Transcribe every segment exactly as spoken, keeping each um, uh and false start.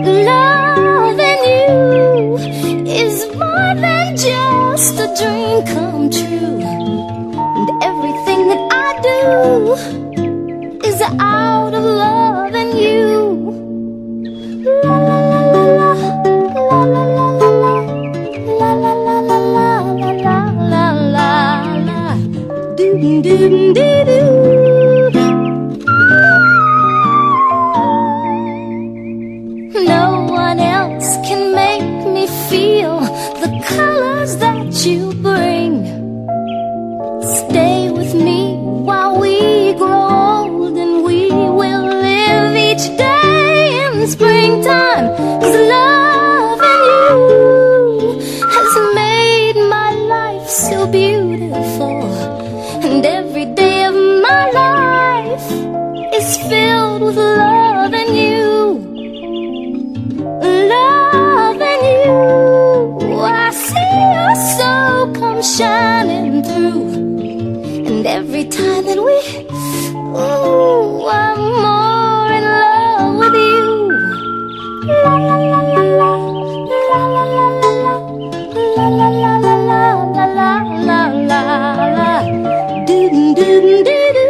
Loving you is more than just a dream come true. And everything that I do is out of loving you. La la la la la, la la la la la, la la la la la, la la la, do do do do. No one else can make me feel the colors that you bring. Stay with me while we grow old, and we will live each day in springtime. 'Cause loving you has made my life so beautiful, and every day of my life is filled with loving you. Loving you, I see your soul come shining through. And every time that we, ooh, I'm more in love with you. La la la la la, la la la la la, la la la la la, la la la la, do do do do.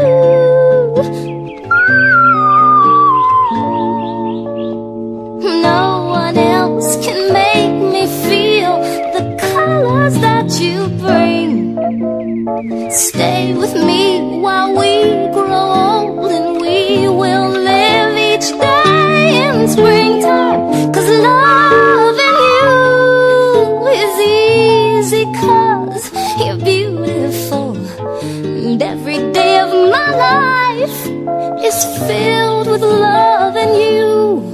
No one else can make me feel the colors that you bring. Stay with me while we grow old, and we will live each day in springtime. 'Cause loving you is easy, 'cause you're beautiful, and every day of my life is filled with loving you.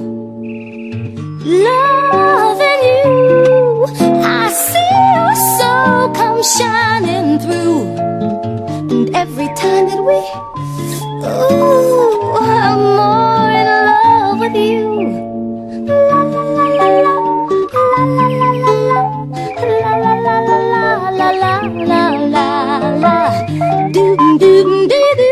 Loving you, I see your soul come shining through. And every time that we, ooh, I'm more in love with you. La la la la la, la la la la la, la la la la la, la la la la, do do do do.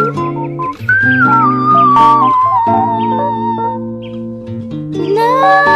No.